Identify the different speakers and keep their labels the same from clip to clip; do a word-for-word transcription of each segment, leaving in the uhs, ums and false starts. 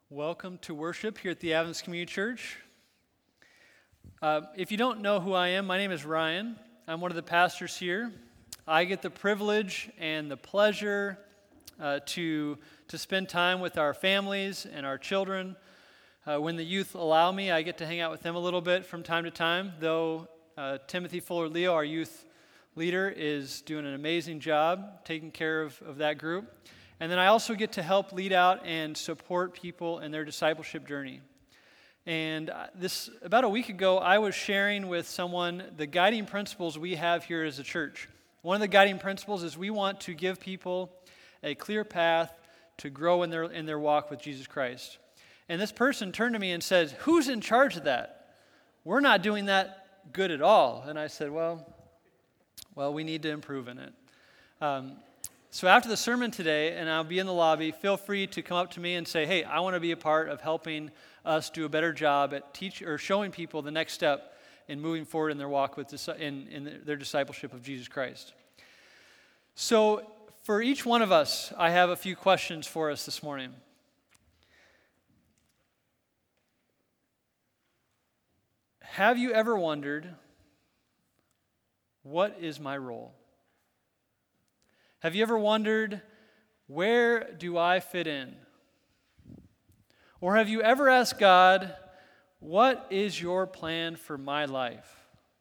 Speaker 1: Welcome to worship here at the Adventist Community Church. Uh, if you don't know who I am, my name is Ryan. I'm one of the pastors here. I get the privilege and the pleasure uh, to, to spend time with our families and our children. Uh, when the youth allow me, I get to hang out with them a little bit from time to time, though uh, Timothy Fuller-Leo, our youth leader, is doing an amazing job taking care of, of that group. And then I also get to help lead out and support people in their discipleship journey. And this about a week ago, I was sharing with someone the guiding principles we have here as a church. One of the guiding principles is we want to give people a clear path to grow in their in their walk with Jesus Christ. And this person turned to me and said, "Who's in charge of that? We're not doing that good at all." And I said, "Well, well, we need to improve in it." Um, So after the sermon today, and I'll be in the lobby, feel free to come up to me and say, "Hey, I want to be a part of helping us do a better job at teach or showing people the next step in moving forward in their walk with in, in their discipleship of Jesus Christ." So for each one of us, I have a few questions for us this morning. Have you ever wondered, what is my role? Have you ever wondered, where do I fit in? Or have you ever asked God, what is your plan for my life?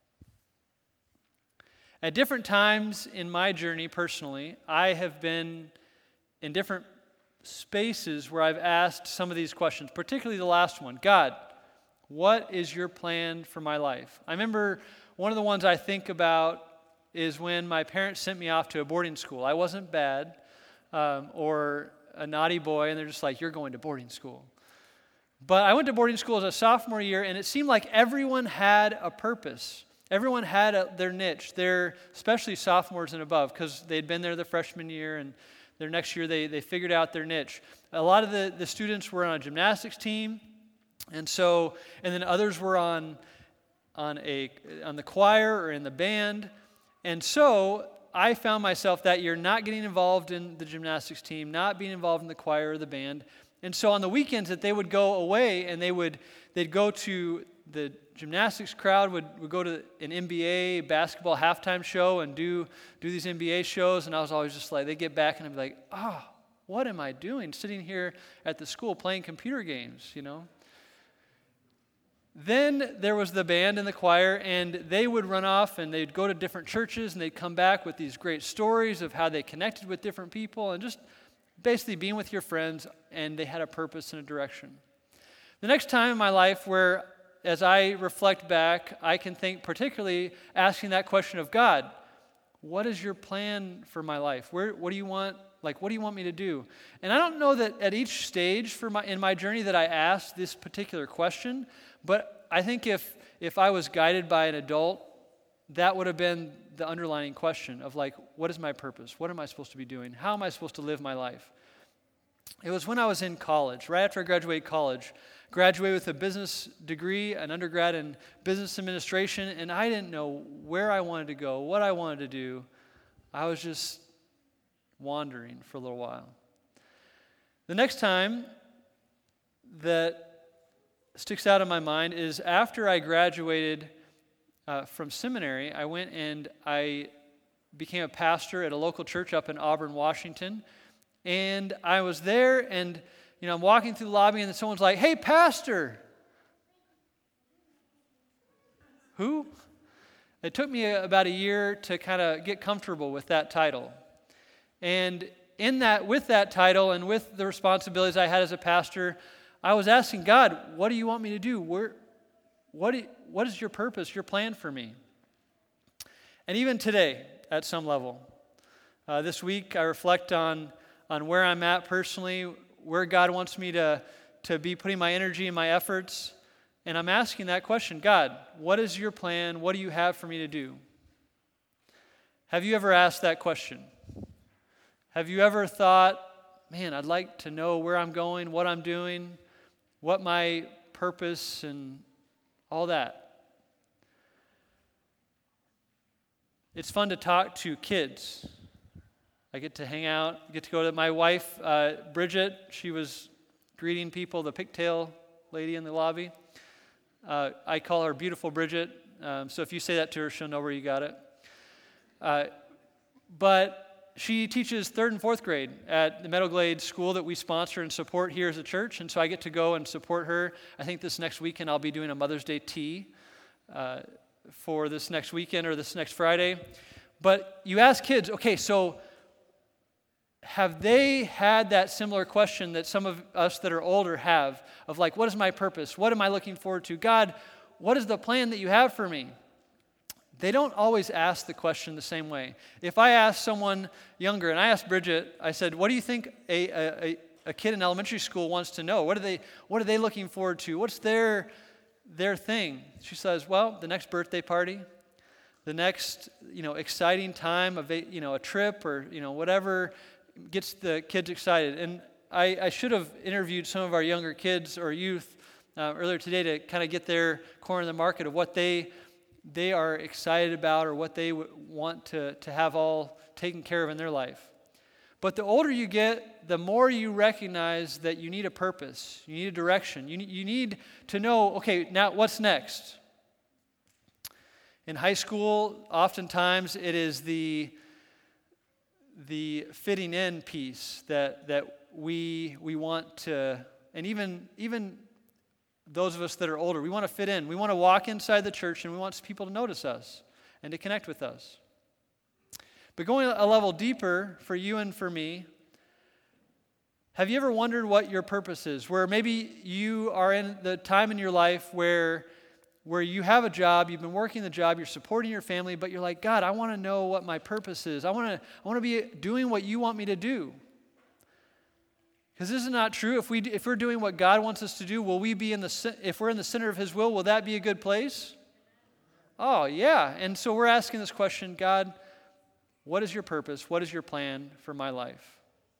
Speaker 1: At different times in my journey personally, I have been in different spaces where I've asked some of these questions, particularly the last one. God, what is your plan for my life? I remember one of the ones I think about is when my parents sent me off to a boarding school. I wasn't bad um, or a naughty boy, and they're just like, "You're going to boarding school." But I went to boarding school as a sophomore year, and it seemed like everyone had a purpose. Everyone had a, their niche, their, especially sophomores and above, because they'd been there the freshman year, and their next year they, they figured out their niche. A lot of the, the students were on a gymnastics team, and so, and then others were on, on, a, on the choir or in the band. And so I found myself that year not getting involved in the gymnastics team, not being involved in the choir or the band. And so on the weekends that they would go away and they would they'd go to the gymnastics crowd would, would go to an N B A basketball halftime show and do do these N B A shows, and I was always just like, they'd get back and I'd be like, "Oh, what am I doing sitting here at the school playing computer games, you know?" Then there was the band and the choir, and they would run off and they'd go to different churches and they'd come back with these great stories of how they connected with different people and just basically being with your friends, and they had a purpose and a direction. The next time in my life where, as I reflect back, I can think particularly asking that question of God, what is your plan for my life? Where, what do you want, like, what do you want me to do? And I don't know that at each stage for my in my journey that I asked this particular question, but I think if if I was guided by an adult, that would have been the underlying question of, like, what is my purpose? What am I supposed to be doing? How am I supposed to live my life? It was when I was in college, right after I graduated college, graduated with a business degree, an undergrad in business administration, and I didn't know where I wanted to go, what I wanted to do. I was just wandering for a little while. The next time that sticks out in my mind is after I graduated uh, from seminary, I went and I became a pastor at a local church up in Auburn, Washington. And I was there, and you know, I'm walking through the lobby, and someone's like, "Hey, pastor." Who? It took me about a year to kind of get comfortable with that title. And in that, with that title and with the responsibilities I had as a pastor, I was asking God, what do you want me to do? Where, what, do you, what is your purpose, your plan for me? And even today, at some level, uh, this week I reflect on, on where I'm at personally, where God wants me to, to be putting my energy and my efforts. And I'm asking that question, God, what is your plan? What do you have for me to do? Have you ever asked that question? Have you ever thought, man, I'd like to know where I'm going, what I'm doing, what my purpose and all that? It's fun to talk to kids. I get to hang out, get to go to my wife, uh, Bridget. She was greeting people, the pigtail lady in the lobby. Uh, I call her Beautiful Bridget. Um, so if you say that to her, she'll know where you got it. Uh, but she teaches third and fourth grade at the Meadowglade school that we sponsor and support here as a church. And so I get to go and support her. I think this next weekend I'll be doing a Mother's Day tea uh, for this next weekend or this next Friday. But you ask kids, okay, so have they had that similar question that some of us that are older have of like, what is my purpose? What am I looking forward to? God, what is the plan that you have for me? They don't always ask the question the same way. If I ask someone younger, and I asked Bridget, I said, what do you think a, a, a kid in elementary school wants to know? What are they, what are they looking forward to? What's their, their thing? She says, well, the next birthday party, the next, you know, exciting time of a, you know, a trip or, you know, whatever gets the kids excited. And I, I should have interviewed some of our younger kids or youth uh, earlier today to kind of get their corner of the market of what they they are excited about or what they w- want to, to have all taken care of in their life. But the older you get, the more you recognize that you need a purpose, you need a direction, you need, you need to know, okay, now what's next? In high school, oftentimes it is the the fitting in piece that that we we want to, and even even those of us that are older, we want to fit in. We want to walk inside the church and we want people to notice us and to connect with us. But going a level deeper for you and for me, have you ever wondered what your purpose is? Where maybe you are in the time in your life where where you have a job, you've been working the job, you're supporting your family, but you're like, God, I want to know what my purpose is. I want to I want to be doing what you want me to do. Because this is not true. If we if we're doing what God wants us to do, will we be in the if we're in the center of His will, will that be a good place? Oh, yeah. And so we're asking this question, God, what is your purpose? What is your plan for my life?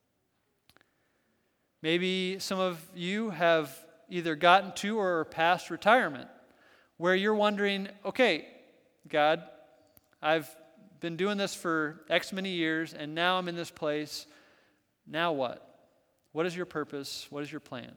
Speaker 1: Maybe some of you have either gotten to or past retirement, where you're wondering, okay, God, I've been doing this for X many years, and now I'm in this place. Now what? What is your purpose? What is your plan?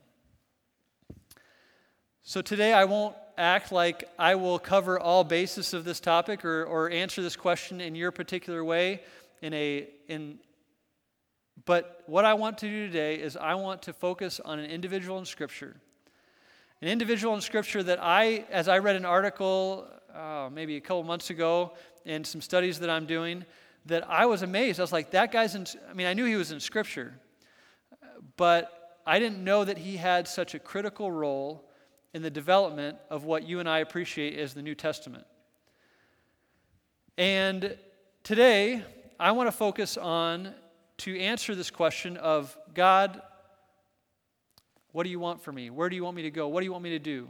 Speaker 1: So today I won't act like I will cover all bases of this topic or, or answer this question in your particular way. In a in, but what I want to do today is I want to focus on an individual in Scripture. An individual in Scripture that I, as I read an article uh, maybe a couple months ago in some studies that I'm doing, that I was amazed. I was like, that guy's in, I mean, I knew he was in Scripture, but I didn't know that he had such a critical role in the development of what you and I appreciate as the New Testament. And today, I want to focus on to answer this question of, God, what do you want for me? Where do you want me to go? What do you want me to do?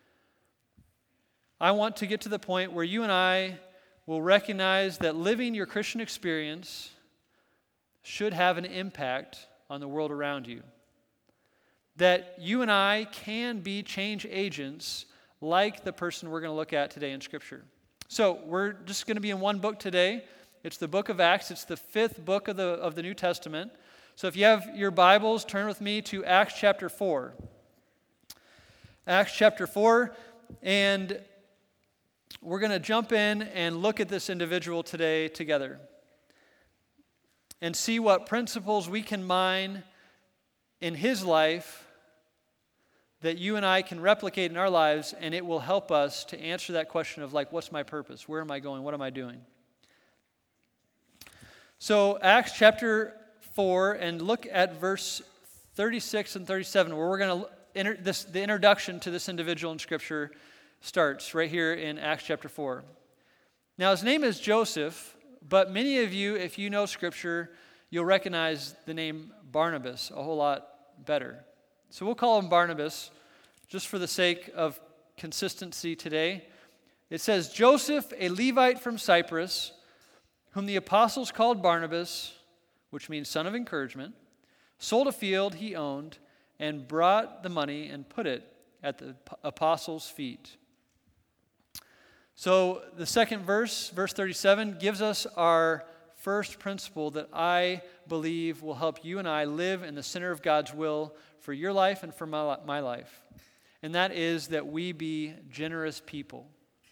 Speaker 1: I want to get to the point where you and I will recognize that living your Christian experience should have an impact on the world around you. That you and I can be change agents like the person we're going to look at today in Scripture. So we're just going to be in one book today. It's the book of Acts. It's the fifth book of the, of the New Testament. So if you have your Bibles, turn with me to Acts chapter four. Acts chapter four, and we're going to jump in and look at this individual today together and see what principles we can mine in his life that you and I can replicate in our lives, and it will help us to answer that question of like, what's my purpose? Where am I going? What am I doing? So Acts chapter four, and look at verse thirty-six and thirty-seven, where we're going to enter this. The introduction to this individual in Scripture starts right here in Acts chapter four. Now his name is Joseph, but many of you, if you know Scripture, you'll recognize the name Barnabas a whole lot better. So we'll call him Barnabas just for the sake of consistency today. It says, Joseph, a Levite from Cyprus, whom the apostles called Barnabas, which means son of encouragement, sold a field he owned and brought the money and put it at the apostles' feet. So the second verse, verse thirty-seven, gives us our first principle that I believe will help you and I live in the center of God's will for your life and for my, my life. And that is that we be generous people.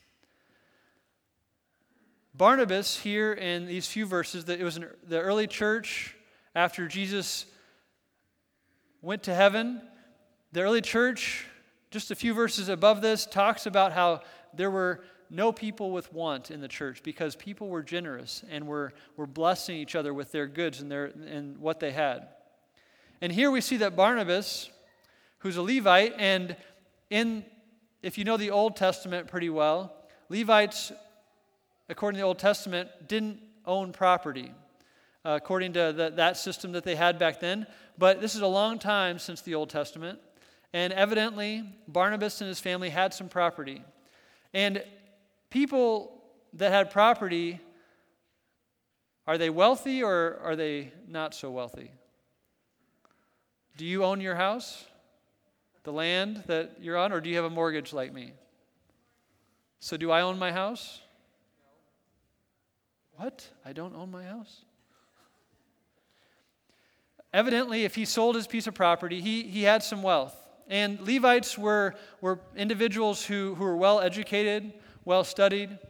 Speaker 1: Barnabas, here in these few verses, that it was in the early church after Jesus went to heaven. The early church, just a few verses above this, talks about how there were no people with want in the church because people were generous and were, were blessing each other with their goods and, their, and what they had. And here we see that Barnabas, who's a Levite, and in, if you know the Old Testament pretty well, Levites, according to the Old Testament, didn't own property, uh, according to the, that system that they had back then. But this is a long time since the Old Testament, and evidently Barnabas and his family had some property. And people that had property, are they wealthy or are they not so wealthy? Do you own your house? The land that you're on, or do you have a mortgage like me? So do I own my house? What? I don't own my house? Evidently, if he sold his piece of property, he, he had some wealth. And Levites were, were individuals who, who were well educated, well studied.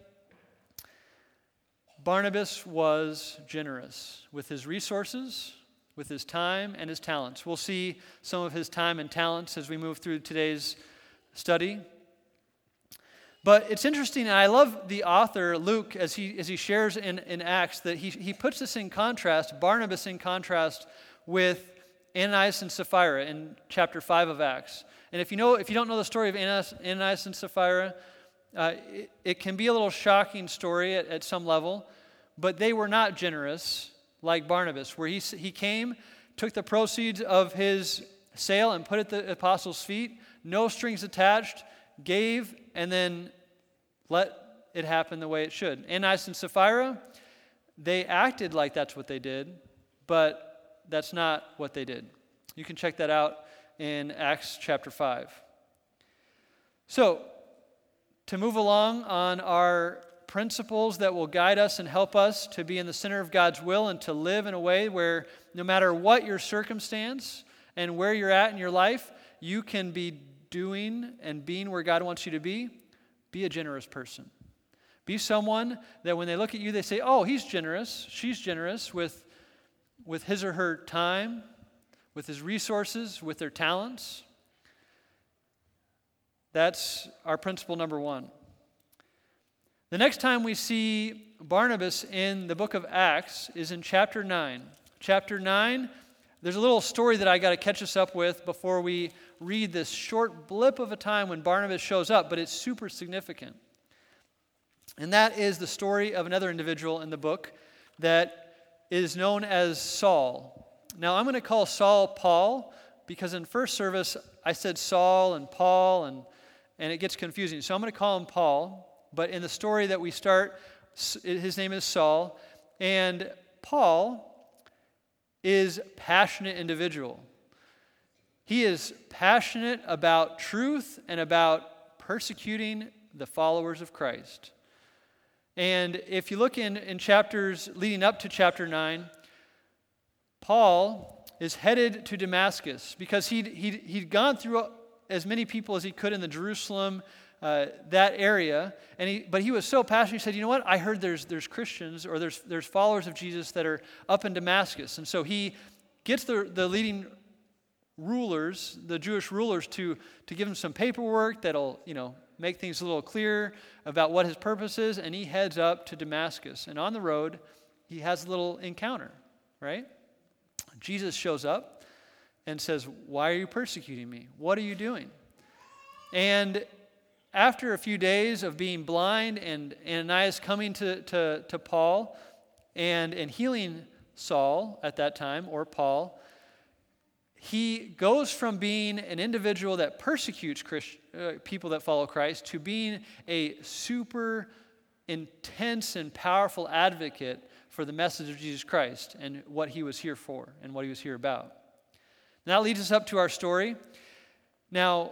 Speaker 1: Barnabas was generous with his resources, with his time, and his talents. We'll see some of his time and talents as we move through today's study. But it's interesting, and I love the author, Luke, as he as he shares in, in Acts, that he, he puts this in contrast, Barnabas in contrast with Ananias and Sapphira in chapter five of Acts. And if you know, if you don't know the story of Ananias, Ananias and Sapphira, uh, it, it can be a little shocking story at, at some level, but they were not generous like Barnabas, where he he came, took the proceeds of his sale and put it at the apostles' feet, no strings attached, gave, and then let it happen the way it should. Ananias and Sapphira, they acted like that's what they did, but that's not what they did. You can check that out in Acts chapter five. So, to move along on our principles that will guide us and help us to be in the center of God's will and to live in a way where no matter what your circumstance and where you're at in your life, you can be doing and being where God wants you to be. Be a generous person. Be someone that when they look at you, they say, oh, he's generous, she's generous with, with his or her time, with his resources, with their talents. That's our principle number one. The next time we see Barnabas in the book of Acts is in chapter nine. Chapter nine, there's a little story that I got to catch us up with before we read this short blip of a time when Barnabas shows up, but it's super significant. And that is the story of another individual in the book that is known as Saul. Now, I'm going to call Saul Paul because in first service I said Saul and Paul, and, and it gets confusing. So I'm going to call him Paul. But in the story that we start, his name is Saul. And Paul is a passionate individual. He is passionate about truth and about persecuting the followers of Christ. And if you look in, in chapters leading up to chapter nine, Paul is headed to Damascus because he'd, he'd, he'd gone through as many people as he could in the Jerusalem Uh, that area, and he, but he was so passionate, he said, you know what, I heard there's there's Christians, or there's there's followers of Jesus that are up in Damascus, and so he gets the, the leading rulers, the Jewish rulers, to, to give him some paperwork that'll, you know, make things a little clearer about what his purpose is, and he heads up to Damascus, and on the road, he has a little encounter, right? Jesus shows up and says, why are you persecuting me? What are you doing? And after a few days of being blind and Ananias coming to, to, to Paul and, and healing Saul at that time, or Paul, he goes from being an individual that persecutes Christ, uh, people that follow Christ to being a super intense and powerful advocate for the message of Jesus Christ and what he was here for and what he was here about. And that leads us up to our story. Now,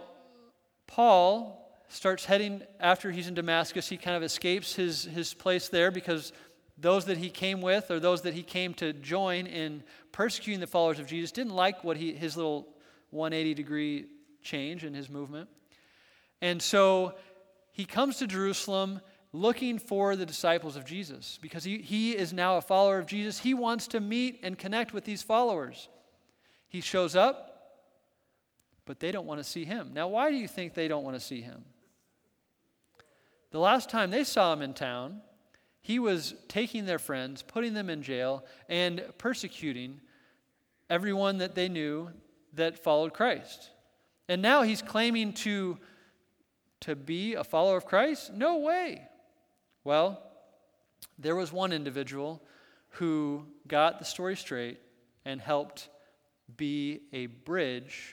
Speaker 1: Paul starts heading, after he's in Damascus, he kind of escapes his, his place there because those that he came with, or those that he came to join in persecuting the followers of Jesus, didn't like what he his little one hundred eighty degree change in his movement. And so he comes to Jerusalem looking for the disciples of Jesus, because he, he is now a follower of Jesus. He wants to meet and connect with these followers. He shows up, but they don't want to see him. Now, why do you think they don't want to see him? The last time they saw him in town, he was taking their friends, putting them in jail, and persecuting everyone that they knew that followed Christ. And now he's claiming to, to be a follower of Christ? No way. Well, there was one individual who got the story straight and helped be a bridge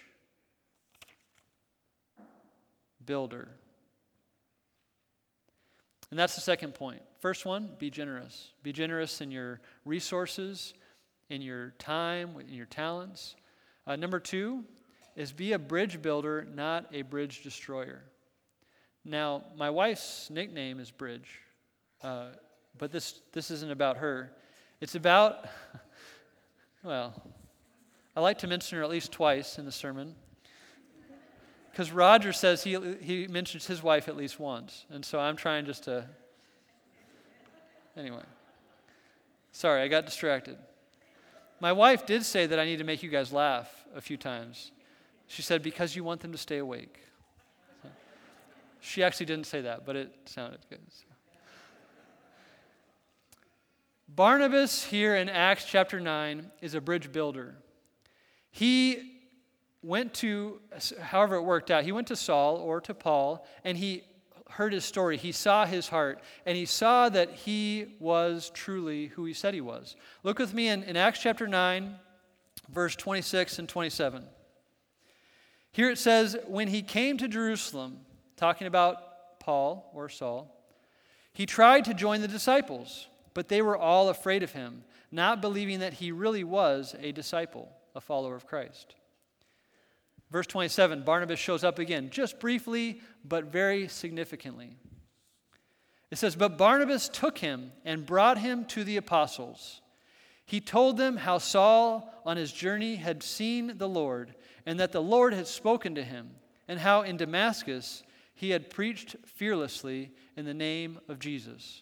Speaker 1: builder. And that's the second point. First one, be generous. Be generous in your resources, in your time, in your talents. Uh, number two is be a bridge builder, not a bridge destroyer. Now, my wife's nickname is Bridge, uh, but this, this isn't about her. It's about, well, I like to mention her at least twice in the sermon, because Roger says he he mentions his wife at least once, and so I'm trying just to, anyway. Sorry, I got distracted. My wife did say that I need to make you guys laugh a few times. She said, because you want them to stay awake. So, she actually didn't say that, but it sounded good. So. Barnabas here in Acts chapter nine is a bridge builder. He went to, however it worked out, he went to Saul or to Paul, and he heard his story. He saw his heart, and he saw that he was truly who he said he was. Look with me in, in Acts chapter nine, verse twenty-six and twenty-seven. Here it says, when he came to Jerusalem, talking about Paul or Saul, he tried to join the disciples, but they were all afraid of him, not believing that he really was a disciple, a follower of Christ. Verse twenty-seven, Barnabas shows up again, just briefly, but very significantly. It says, but Barnabas took him and brought him to the apostles. He told them how Saul on his journey had seen the Lord, and that the Lord had spoken to him, and how in Damascus he had preached fearlessly in the name of Jesus.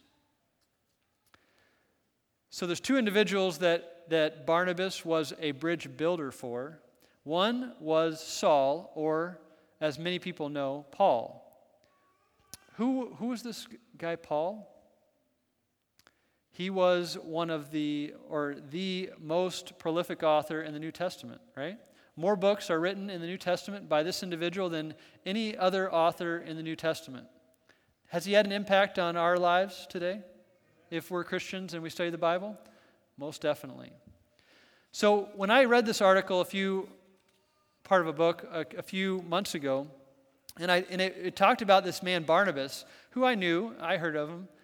Speaker 1: So there's two individuals that, that Barnabas was a bridge builder for. One was Saul, or as many people know, Paul. Who, who was this guy, Paul? He was one of the, or the most prolific author in the New Testament, right? More books are written in the New Testament by this individual than any other author in the New Testament. Has he had an impact on our lives today? If we're Christians and we study the Bible? Most definitely. So when I read this article, a few, part of a book, a, a few months ago, and, I, and it, it talked about this man Barnabas, who I knew, I heard of him.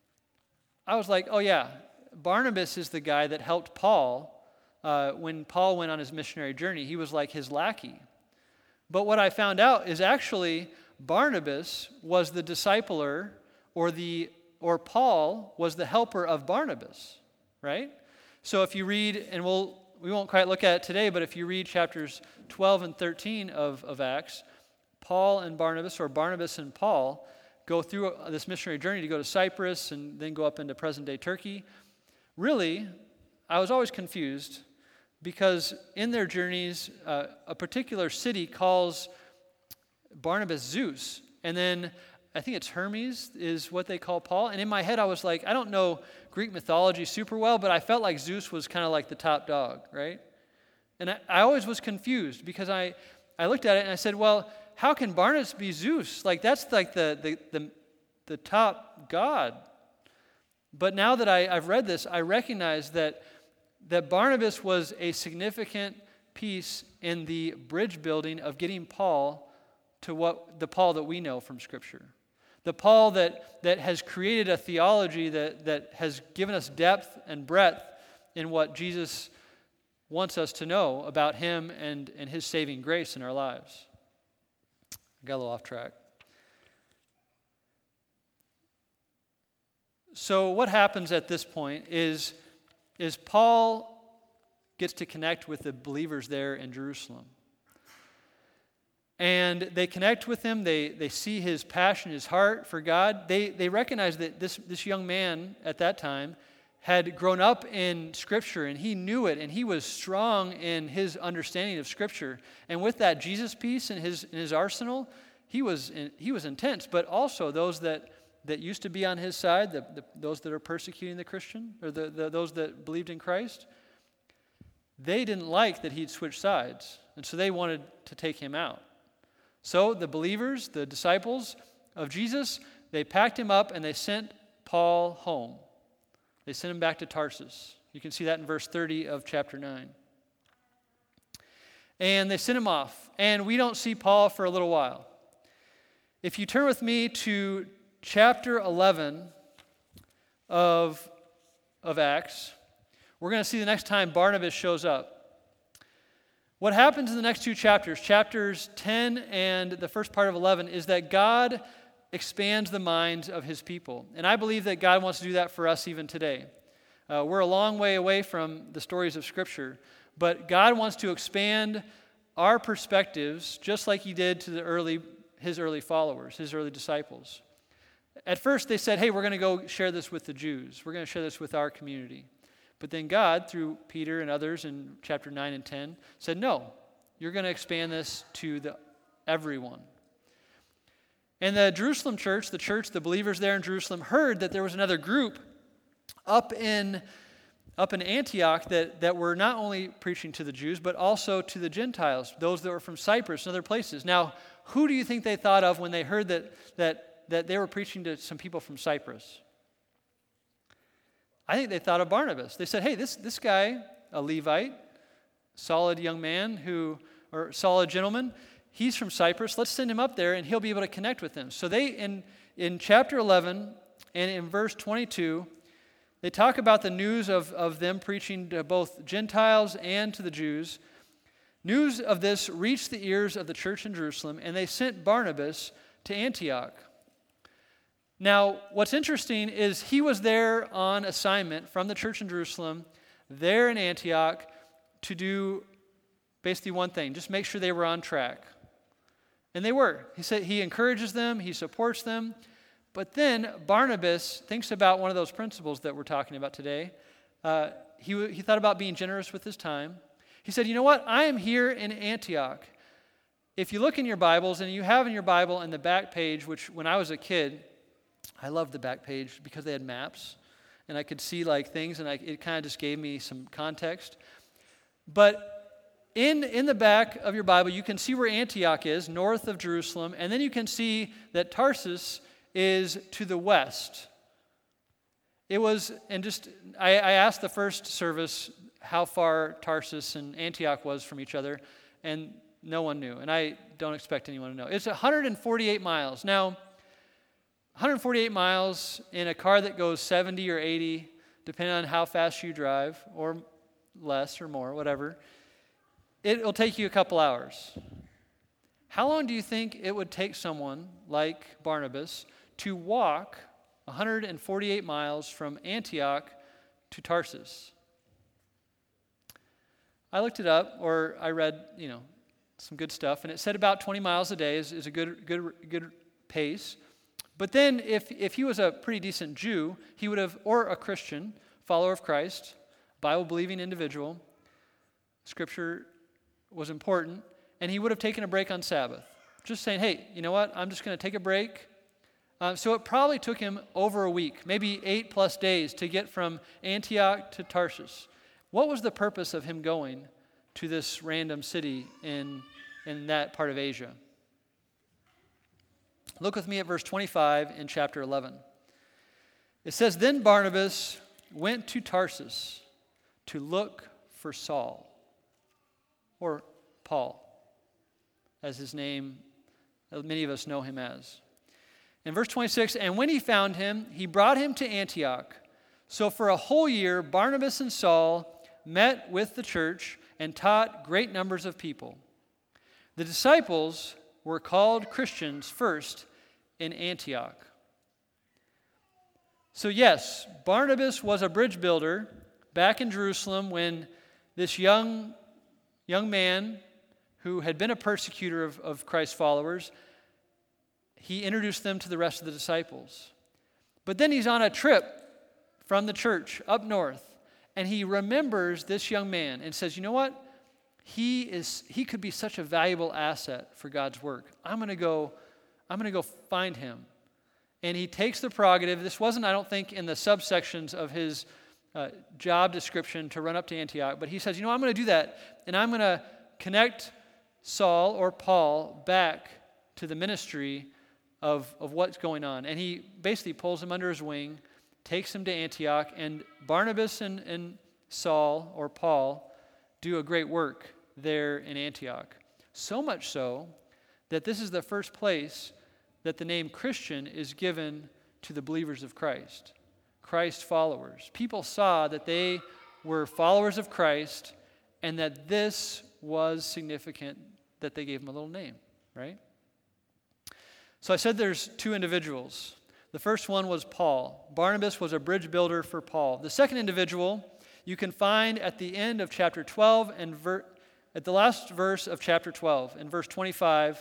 Speaker 1: I was like, oh yeah, Barnabas is the guy that helped Paul uh, when Paul went on his missionary journey. He was like his lackey. But what I found out is actually Barnabas was the discipler, or the or Paul was the helper of Barnabas, right? So if you read, and we'll we won't quite look at it today, but if you read chapters twelve and thirteen of, of Acts, Paul and Barnabas, or Barnabas and Paul, go through this missionary journey to go to Cyprus and then go up into present-day Turkey. Really, I was always confused because in their journeys, uh, a particular city calls Barnabas Zeus, and then I think it's Hermes is what they call Paul. And in my head, I was like, I don't know Greek mythology super well, but I felt like Zeus was kind of like the top dog, right? And I, I always was confused because I, I looked at it and I said, well, how can Barnabas be Zeus? Like, that's like the the the, the top god. But now that I, I've read this, I recognize that, that Barnabas was a significant piece in the bridge building of getting Paul to what the Paul that we know from Scripture. The Paul that, that has created a theology that, that has given us depth and breadth in what Jesus wants us to know about him and, and his saving grace in our lives. I got a little off track. so what happens at this point is, is Paul gets to connect with the believers there in Jerusalem. And they connect with him. They, they see his passion, his heart for God. They, they recognize that this, this young man at that time had grown up in Scripture, and he knew it, and he was strong in his understanding of Scripture. And with that Jesus piece in his, in his arsenal, he was, in, he was intense. But also those that, that used to be on his side, the, the, those that are persecuting the Christian, or the, the, those that believed in Christ, they didn't like that he'd switched sides. And so they wanted to take him out. So the believers, the disciples of Jesus, they packed him up and they sent Paul home. They sent him back to Tarsus. You can see that in verse thirty of chapter nine. And they sent him off. And we don't see Paul for a little while. If you turn with me to chapter eleven of, of Acts, we're going to see the next time Barnabas shows up. What happens in the next two chapters, chapters ten and the first part of eleven, is that God expands the minds of his people. And I believe that God wants to do that for us even today. Uh, we're a long way away from the stories of Scripture, but God wants to expand our perspectives just like he did to the early, his early followers, his early disciples. At first they said, hey, we're going to go share this with the Jews. We're going to share this with our community. But then God, through Peter and others in chapter nine and ten, said, no, you're going to expand this to the everyone. And the Jerusalem church, the church, the believers there in Jerusalem, heard that there was another group up in, up in Antioch that, that were not only preaching to the Jews, but also to the Gentiles, those that were from Cyprus and other places. Now, who do you think they thought of when they heard that, that, that they were preaching to some people from Cyprus? I think they thought of Barnabas. They said, hey, this, this guy, a Levite, solid young man who, or solid gentleman, he's from Cyprus. Let's send him up there and he'll be able to connect with them. So they, in, in chapter eleven and in verse twenty-two, they talk about the news of, of them preaching to both Gentiles and to the Jews. News of this reached the ears of the church in Jerusalem, and they sent Barnabas to Antioch. Now, what's interesting is he was there on assignment from the church in Jerusalem, there in Antioch, to do basically one thing, just make sure they were on track. And they were. He said he encourages them, he supports them. But then Barnabas thinks about one of those principles that we're talking about today. Uh, he, he thought about being generous with his time. He said, you know what? I am here in Antioch. If you look in your Bibles, and you have in your Bible in the back page, which when I was a kid, I loved the back page because they had maps, and I could see like things, and I, it kind of just gave me some context. But in, in the back of your Bible, you can see where Antioch is, north of Jerusalem, and then you can see that Tarsus is to the west. It was, and just, I, I asked the first service how far Tarsus and Antioch was from each other, and no one knew, and I don't expect anyone to know. It's one hundred forty-eight miles. Now, one hundred forty-eight miles in a car that goes seventy or eighty, depending on how fast you drive, or less or more, whatever, it'll take you a couple hours. How long do you think it would take someone like Barnabas to walk one hundred forty-eight miles from Antioch to Tarsus? I looked it up, or I read, you know, some good stuff, and it said about twenty miles a day is, is a good, good, good pace. But then if, if he was a pretty decent Jew, he would have, or a Christian, follower of Christ, Bible-believing individual, Scripture was important, and he would have taken a break on Sabbath. Just saying, hey, you know what, I'm just going to take a break. Uh, so it probably took him over a week, maybe eight plus days to get from Antioch to Tarsus. What was the purpose of him going to this random city in, in that part of Asia? Look with me at verse twenty-five in chapter eleven. It says, then Barnabas went to Tarsus to look for Saul, or Paul, as his name, many of us know him as. In verse twenty-six, and when he found him, he brought him to Antioch. So for a whole year, Barnabas and Saul met with the church and taught great numbers of people. The disciples were called Christians first in Antioch. So yes, Barnabas was a bridge builder back in Jerusalem when this young, young man who had been a persecutor of, of Christ's followers, he introduced them to the rest of the disciples. But then he's on a trip from the church up north, and he remembers this young man and says, you know what? He is he could be such a valuable asset for God's work. I'm going to go I'm going to go find him. And he takes the prerogative. This wasn't, I don't think, in the subsections of his uh, job description to run up to Antioch, but he says, you know, I'm going to do that, and I'm going to connect Saul or Paul back to the ministry of, of what's going on. And he basically pulls him under his wing, takes him to Antioch, and Barnabas and, and Saul or Paul do a great work there in Antioch. So much so that this is the first place that the name Christian is given to the believers of Christ, Christ followers. People saw that they were followers of Christ and that this was significant that they gave him a little name, right? So I said there's two individuals. The first one was Paul. Barnabas was a bridge builder for Paul. The second individual you can find at the end of chapter twelve and ver- at the last verse of chapter twelve, in verse twenty-five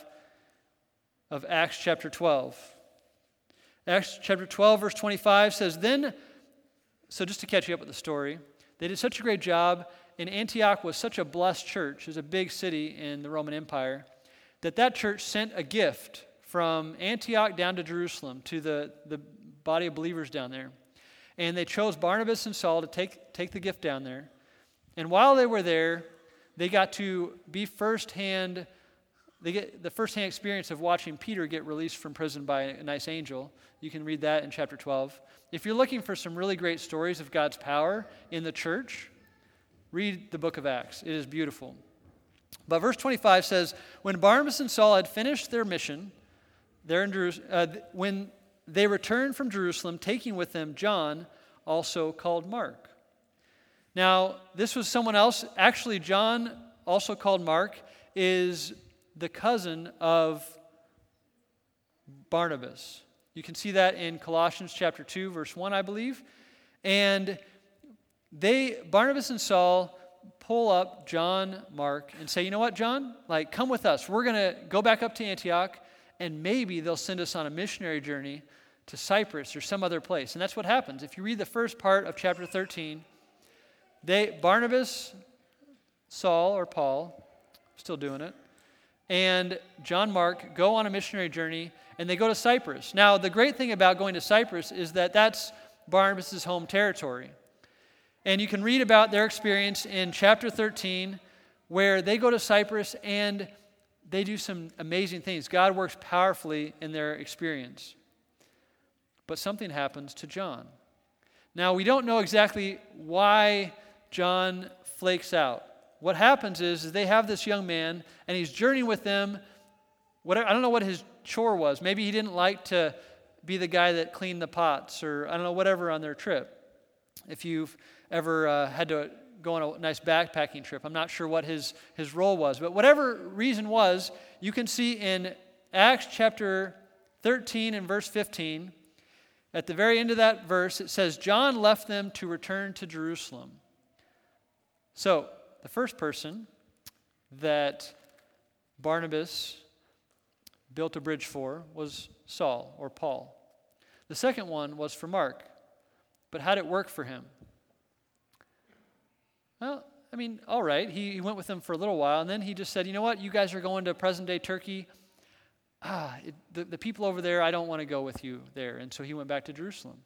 Speaker 1: of Acts chapter twelve. Acts chapter twelve, verse twenty-five says, then, so just to catch you up with the story, they did such a great job, and Antioch was such a blessed church, it was a big city in the Roman Empire, that that church sent a gift from Antioch down to Jerusalem to the, the body of believers down there. And they chose Barnabas and Saul to take, take the gift down there. And while they were there, they got to be firsthand, they get the firsthand experience of watching Peter get released from prison by a nice angel. You can read that in chapter twelve. If you're looking for some really great stories of God's power in the church, read the book of Acts. It is beautiful. But verse twenty-five says, when Barnabas and Saul had finished their mission, there in Jerusalem, uh, when they returned from Jerusalem, taking with them John, also called Mark. Now, this was someone else. Actually, John, also called Mark, is the cousin of Barnabas. You can see that in Colossians chapter two, verse one, I believe. And they, Barnabas and Saul, pull up John, Mark, and say, you know what, John? Like, come with us. We're going to go back up to Antioch, and maybe they'll send us on a missionary journey to Cyprus or some other place. And that's what happens. If you read the first part of chapter thirteen, they, Barnabas, Saul or Paul, still doing it, and John Mark go on a missionary journey, and they go to Cyprus. Now, the great thing about going to Cyprus is that that's Barnabas' home territory. And you can read about their experience in chapter thirteen, where they go to Cyprus and they do some amazing things. God works powerfully in their experience. But something happens to John. Now, we don't know exactly why John flakes out. What happens is, is they have this young man, and he's journeying with them. Whatever, I don't know what his chore was. Maybe he didn't like to be the guy that cleaned the pots, or I don't know, whatever on their trip. If you've ever uh, had to go on a nice backpacking trip, I'm not sure what his, his role was. But whatever reason was, you can see in Acts chapter thirteen and verse fifteen, at the very end of that verse, it says, John left them to return to Jerusalem. So, the first person that Barnabas built a bridge for was Saul or Paul. The second one was for Mark. But how did it work for him? Well, I mean, all right. He, he went with them for a little while, and then he just said, you know what? You guys are going to present-day Turkey. Ah, it, the, the people over there, I don't want to go with you there. And so he went back to Jerusalem.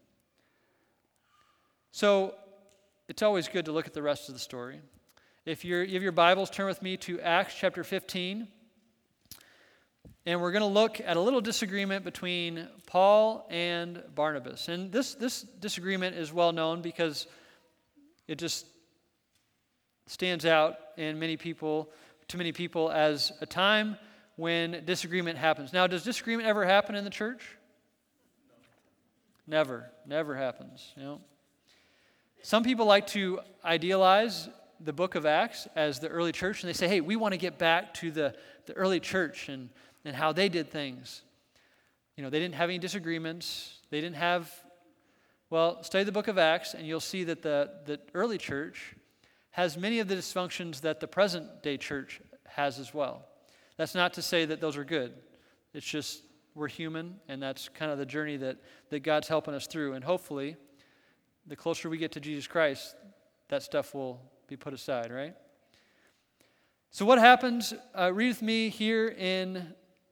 Speaker 1: So it's always good to look at the rest of the story. If you're, you have your Bibles, turn with me to Acts chapter fifteen. And we're going to look at a little disagreement between Paul and Barnabas. And this, this disagreement is well known because it just stands out in many people, to many people as a time when disagreement happens. Now, does disagreement ever happen in the church? Never. Never happens. You know? Some people like to idealize the book of Acts as the early church, and they say, hey, we want to get back to the, the early church and, and how they did things. You know, they didn't have any disagreements. They didn't have Well, study the book of Acts, and you'll see that the, the early church has many of the dysfunctions that the present-day church has as well. That's not to say that those are good. It's just we're human, and that's kind of the journey that, that God's helping us through. And hopefully, the closer we get to Jesus Christ, that stuff will be put aside, right? So what happens, uh, read with me here in,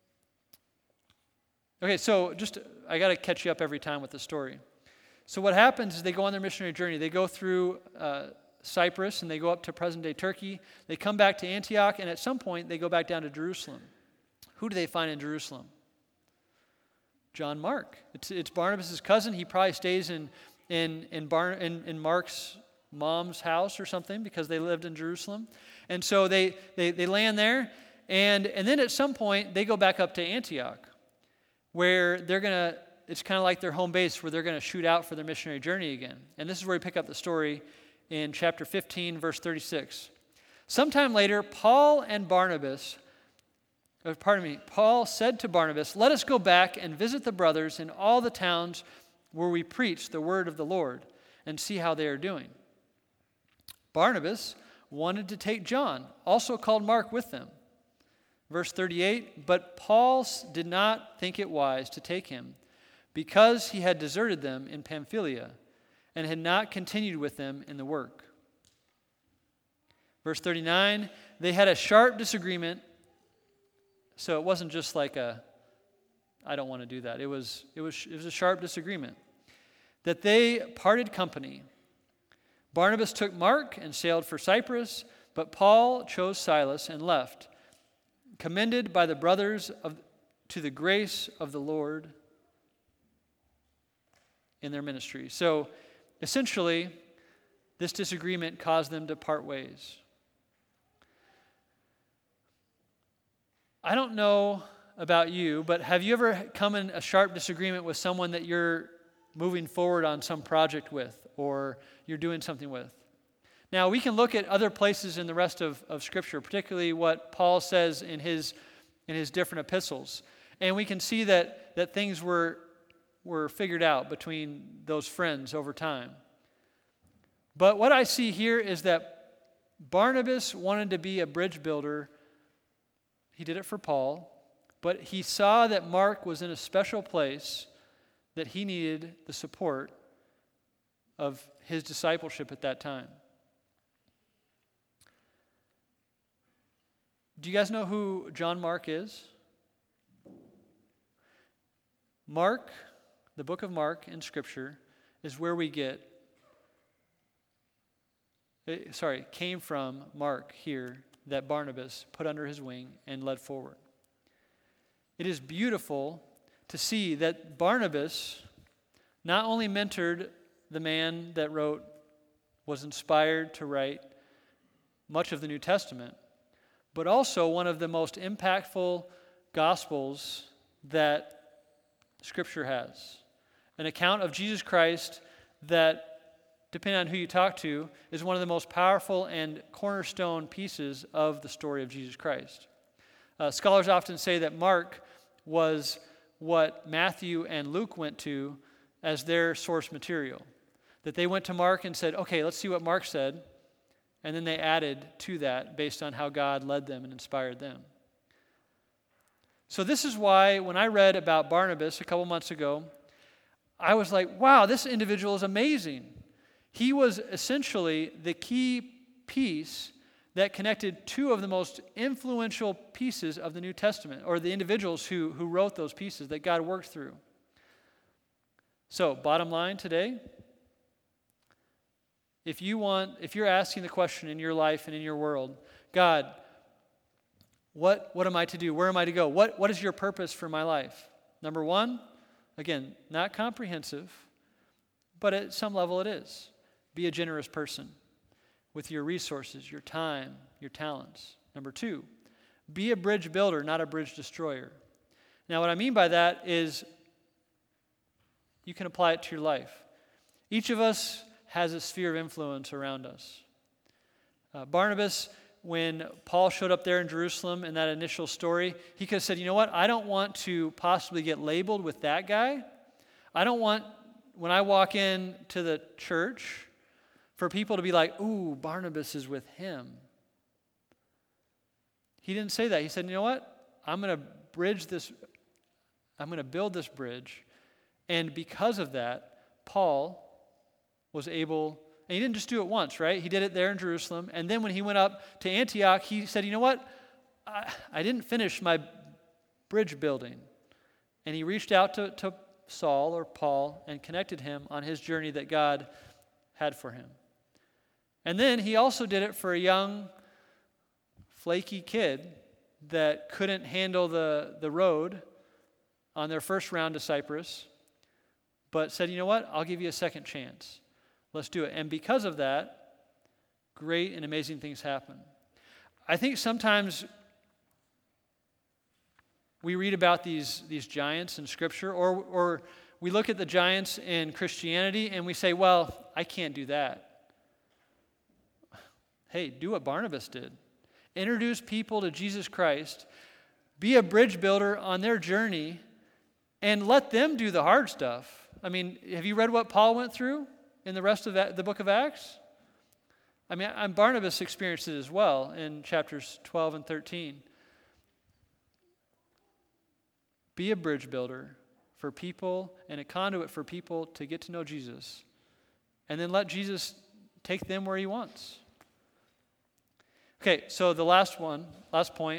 Speaker 1: okay, so just, I got to catch you up every time with the story. So what happens is they go on their missionary journey. They go through uh, Cyprus, and they go up to present-day Turkey. They come back to Antioch, and at some point, they go back down to Jerusalem. Who do they find in Jerusalem? John Mark. It's, it's Barnabas' cousin. He probably stays in, in, in, Bar, in, in Mark's mom's house or something because they lived in Jerusalem. And so they, they, they land there, and, and then at some point, they go back up to Antioch, where they're going to, it's kind of like their home base where they're going to shoot out for their missionary journey again. And this is where we pick up the story in chapter fifteen, verse thirty-six. Sometime later, Paul and Barnabas, or pardon me, Paul said to Barnabas, "Let us go back and visit the brothers in all the towns where we preach the word of the Lord and see how they are doing." Barnabas wanted to take John, also called Mark, with them. Verse thirty-eight, but Paul did not think it wise to take him because he had deserted them in Pamphylia and had not continued with them in the work. Verse thirty-nine, they had a sharp disagreement. So it wasn't just like a, I don't want to do that. It was, it was, it was a sharp disagreement. That they parted company. Barnabas took Mark and sailed for Cyprus, but Paul chose Silas and left, commended by the brothers of, to the grace of the Lord in their ministry. So essentially, this disagreement caused them to part ways. I don't know about you, but have you ever come in a sharp disagreement with someone that you're moving forward on some project with, or you're doing something with? Now, we can look at other places in the rest of, of Scripture, particularly what Paul says in his in his different epistles, and we can see that, that things were, were figured out between those friends over time. But what I see here is that Barnabas wanted to be a bridge builder. He did it for Paul, but he saw that Mark was in a special place, that he needed the support of his discipleship at that time. Do you guys know who John Mark is? Mark, the book of Mark in Scripture, is where we get, sorry, came from Mark here, that Barnabas put under his wing and led forward. It is beautiful to see that Barnabas not only mentored the man that wrote, was inspired to write much of the New Testament, but also one of the most impactful gospels that Scripture has. An account of Jesus Christ that, depending on who you talk to, is one of the most powerful and cornerstone pieces of the story of Jesus Christ. Uh, scholars often say that Mark was what Matthew and Luke went to as their source material. That they went to Mark and said, okay, let's see what Mark said, and then they added to that based on how God led them and inspired them. So this is why when I read about Barnabas a couple months ago, I was like, wow, this individual is amazing. He was essentially the key piece that connected two of the most influential pieces of the New Testament, or the individuals who, who wrote those pieces that God worked through. So, bottom line today, if you want, if you're asking the question in your life and in your world, God, what, what am I to do? Where am I to go? What, what is your purpose for my life? Number one, again, not comprehensive, but at some level it is. Be a generous person with your resources, your time, your talents. Number two, be a bridge builder, not a bridge destroyer. Now, what I mean by that is you can apply it to your life. Each of us has a sphere of influence around us. Uh, Barnabas, when Paul showed up there in Jerusalem in that initial story, he could have said, you know what, I don't want to possibly get labeled with that guy. I don't want when I walk in to the church, for people to be like, ooh, Barnabas is with him. He didn't say that. He said, you know what? I'm going to bridge this, I'm going to build this bridge. And because of that, Paul was able, and he didn't just do it once, right? He did it there in Jerusalem. And then when he went up to Antioch, he said, you know what? I, I didn't finish my bridge building. And he reached out to, to Saul or Paul and connected him on his journey that God had for him. And then he also did it for a young, flaky kid that couldn't handle the, the road on their first round to Cyprus, but said, you know what, I'll give you a second chance. Let's do it. And because of that, great and amazing things happen. I think sometimes we read about these, these giants in Scripture, or, or we look at the giants in Christianity and we say, well, I can't do that. Hey, do what Barnabas did. Introduce people to Jesus Christ. Be a bridge builder on their journey and let them do the hard stuff. I mean, have you read what Paul went through in the rest of the book of Acts? I mean, and Barnabas experienced it as well in chapters twelve and thirteen. Be a bridge builder for people and a conduit for people to get to know Jesus. And then let Jesus take them where he wants. Okay, so the last one, last point,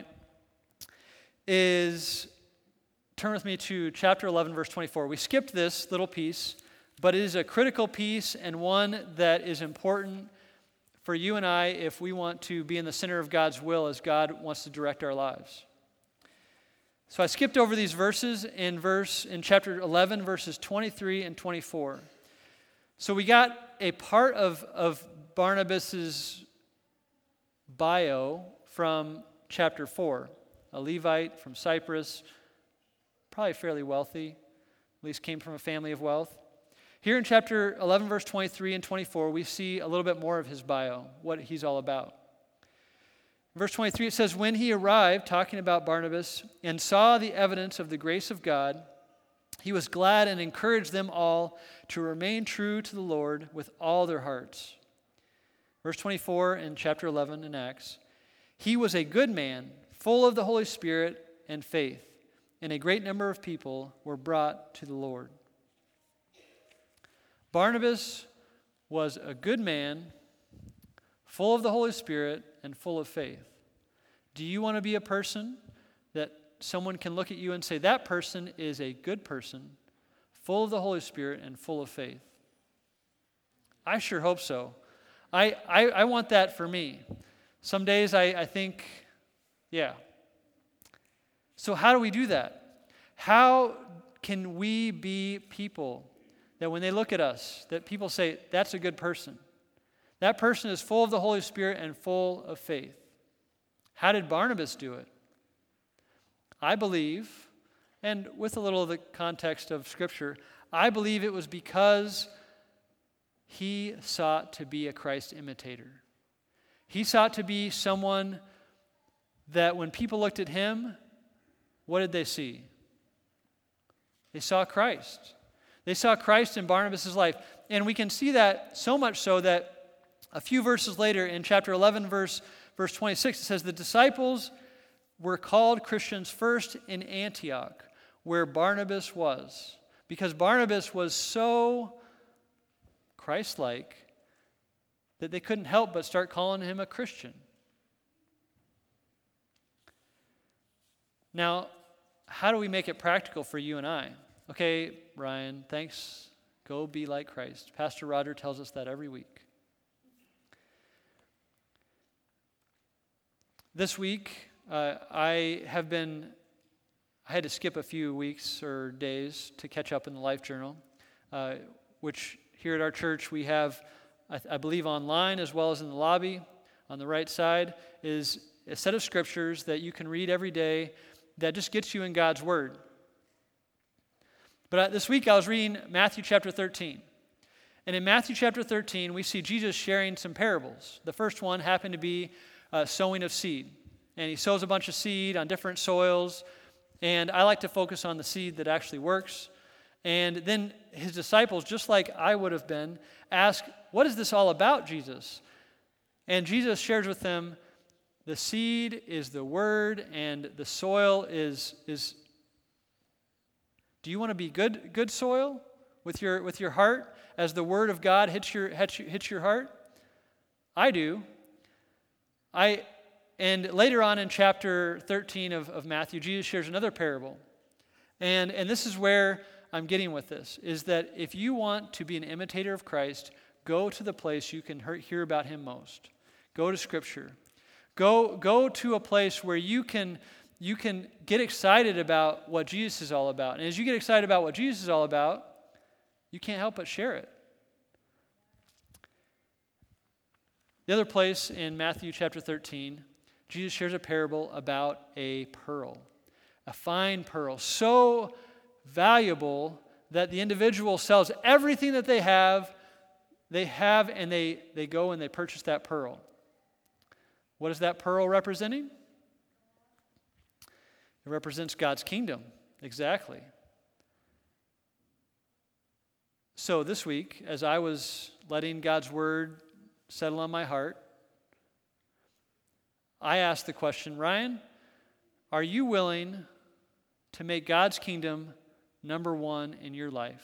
Speaker 1: is turn with me to chapter eleven, verse twenty-four. We skipped this little piece, but it is a critical piece and one that is important for you and I if we want to be in the center of God's will as God wants to direct our lives. So I skipped over these verses in verse in chapter eleven, verses twenty-three and twenty-four. So we got a part of, of Barnabas's bio from chapter four. A Levite from Cyprus, probably fairly wealthy, at least came from a family of wealth. Here in chapter eleven, verse twenty-three and twenty-four, we see a little bit more of his bio, what he's all about. Verse twenty-three, it says, when he arrived, talking about Barnabas, and saw the evidence of the grace of God, he was glad and encouraged them all to remain true to the Lord with all their hearts. Verse twenty-four in chapter eleven in Acts, he was a good man, full of the Holy Spirit and faith, and a great number of people were brought to the Lord. Barnabas was a good man, full of the Holy Spirit and full of faith. Do you want to be a person that someone can look at you and say, that person is a good person, full of the Holy Spirit and full of faith? I sure hope so. I, I, I want that for me. Some days I, I think, yeah. So how do we do that? How can we be people that when they look at us, that people say, that's a good person? That person is full of the Holy Spirit and full of faith. How did Barnabas do it? I believe, and with a little of the context of Scripture, I believe it was because he sought to be a Christ imitator. He sought to be someone that when people looked at him, what did they see? They saw Christ. They saw Christ in Barnabas' life. And we can see that so much so that a few verses later in chapter eleven, verse, verse twenty-six, it says, the disciples were called Christians first in Antioch, where Barnabas was. Because Barnabas was so Christ-like that they couldn't help but start calling him a Christian. Now, how do we make it practical for you and I? Okay, Ryan, thanks. Go be like Christ. Pastor Roger tells us that every week. This week, uh, I have been, I had to skip a few weeks or days to catch up in the Life Journal, uh, which here at our church we have, I, I believe online as well as in the lobby. On the right side is a set of scriptures that you can read every day that just gets you in God's Word. But uh, this week I was reading Matthew chapter thirteen. And in Matthew chapter thirteen, we see Jesus sharing some parables. The first one happened to be uh, sowing of seed. And he sows a bunch of seed on different soils. And I like to focus on the seed that actually works. And then his disciples, just like I would have been, ask, what is this all about, Jesus? And Jesus shares with them, the seed is the word, and the soil is, is do you want to be good, good soil with your, with your heart as the word of God hits your, hits, your, hits your heart? I do. I, and later on in chapter thirteen of, of Matthew, Jesus shares another parable. And, and this is where I'm getting with this, is that if you want to be an imitator of Christ, go to the place you can hear about him most. Go to Scripture. Go, go to a place where you can, you can get excited about what Jesus is all about. And as you get excited about what Jesus is all about, you can't help but share it. The other place in Matthew chapter thirteen, Jesus shares a parable about a pearl, a fine pearl, so valuable that the individual sells everything that they have, they have, and they, they go and they purchase that pearl. What is that pearl representing? It represents God's kingdom, exactly. So this week, as I was letting God's word settle on my heart, I asked the question, Ryan, are you willing to make God's kingdom number one in your life?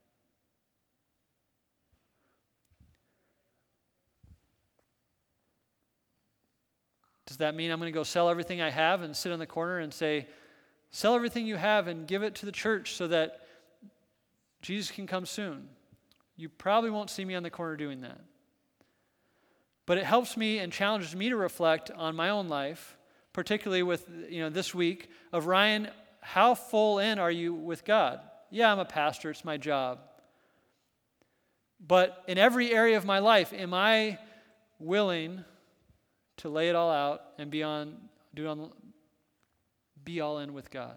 Speaker 1: Does that mean I'm going to go sell everything I have and sit on the corner and say, sell everything you have and give it to the church so that Jesus can come soon? You probably won't see me on the corner doing that. But it helps me and challenges me to reflect on my own life, particularly with, you know, this week of, Ryan, how full in are you with God? Yeah, I'm a pastor, it's my job. But in every area of my life, am I willing to lay it all out and be on, do on, be all in with God?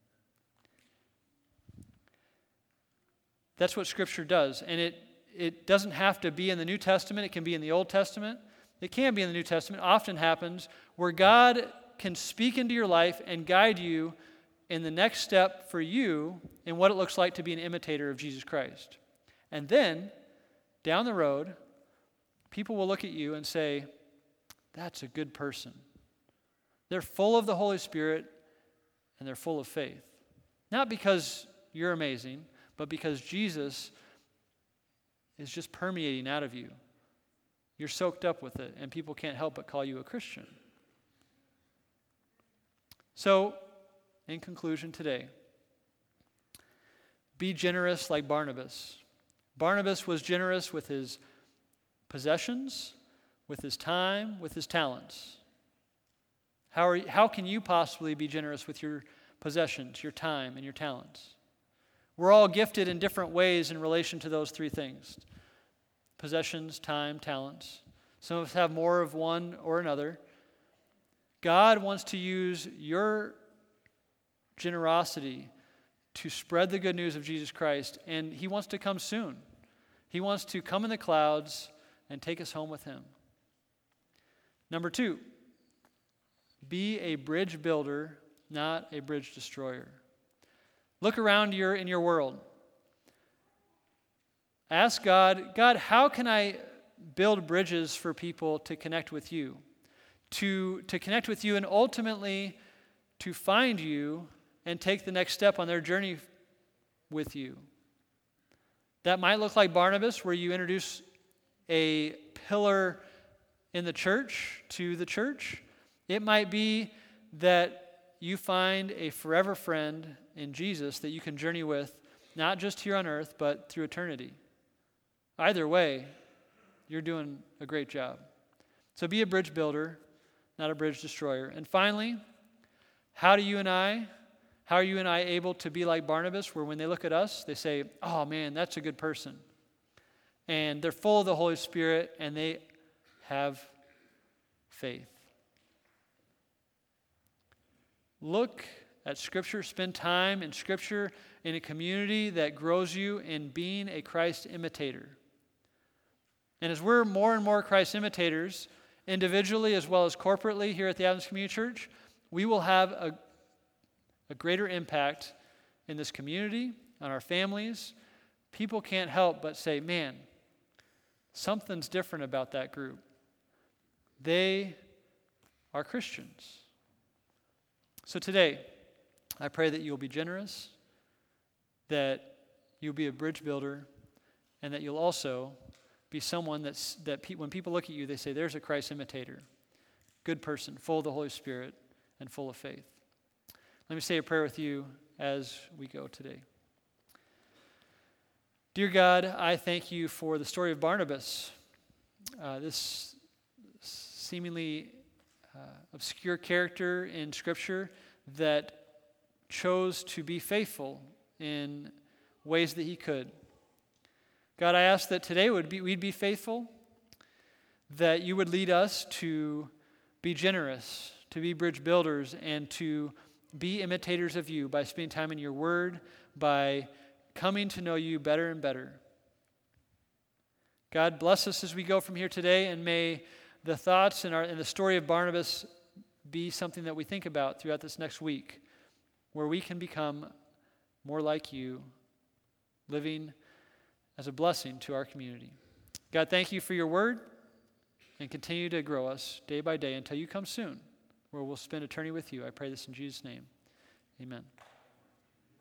Speaker 1: That's what Scripture does. And it, it doesn't have to be in the New Testament. It can be in the Old Testament. It can be in the New Testament. It often happens where God can speak into your life and guide you in the next step for you in what it looks like to be an imitator of Jesus Christ. And then, down the road, people will look at you and say, that's a good person. They're full of the Holy Spirit and they're full of faith. Not because you're amazing, but because Jesus is just permeating out of you. You're soaked up with it, and people can't help but call you a Christian. So, in conclusion today, be generous like Barnabas. Barnabas was generous with his possessions, with his time, with his talents. How, are you, how can you possibly be generous with your possessions, your time, and your talents? We're all gifted in different ways in relation to those three things. Possessions, time, talents. Some of us have more of one or another. God wants to use your generosity to spread the good news of Jesus Christ, and He wants to come soon. He wants to come in the clouds and take us home with Him. Number two, be a bridge builder, not a bridge destroyer. Look around your, in your world. Ask God, God, how can I build bridges for people to connect with you? To, to connect with you and ultimately to find you and take the next step on their journey with you. That might look like Barnabas, where you introduce a pillar in the church to the church. It might be that you find a forever friend in Jesus that you can journey with, not just here on earth, but through eternity. Either way, you're doing a great job. So be a bridge builder, not a bridge destroyer. And finally, how do you and I, how are you and I able to be like Barnabas, where when they look at us, they say, oh man, that's a good person. And they're full of the Holy Spirit, and they have faith. Look at Scripture. Spend time in Scripture in a community that grows you in being a Christ imitator. And as we're more and more Christ imitators, individually as well as corporately here at the Adventist Community Church, we will have a, a greater impact in this community on our families, people can't help but say, man, something's different about that group. They are Christians. So today, I pray that you'll be generous, that you'll be a bridge builder, and that you'll also be someone that's, that pe- when people look at you, they say, there's a Christ imitator, good person, full of the Holy Spirit and full of faith. Let me say a prayer with you as we go today. Dear God, I thank you for the story of Barnabas, uh, this seemingly uh, obscure character in Scripture that chose to be faithful in ways that he could. God, I ask that today would be, we'd be faithful, that you would lead us to be generous, to be bridge builders, and to be imitators of you by spending time in your word, by coming to know you better and better. God, bless us as we go from here today, and may the thoughts and, our, and the story of Barnabas be something that we think about throughout this next week, where we can become more like you, living as a blessing to our community. God, thank you for your word, and continue to grow us day by day until you come soon, where we'll spend eternity with you. I pray this in Jesus' name. Amen.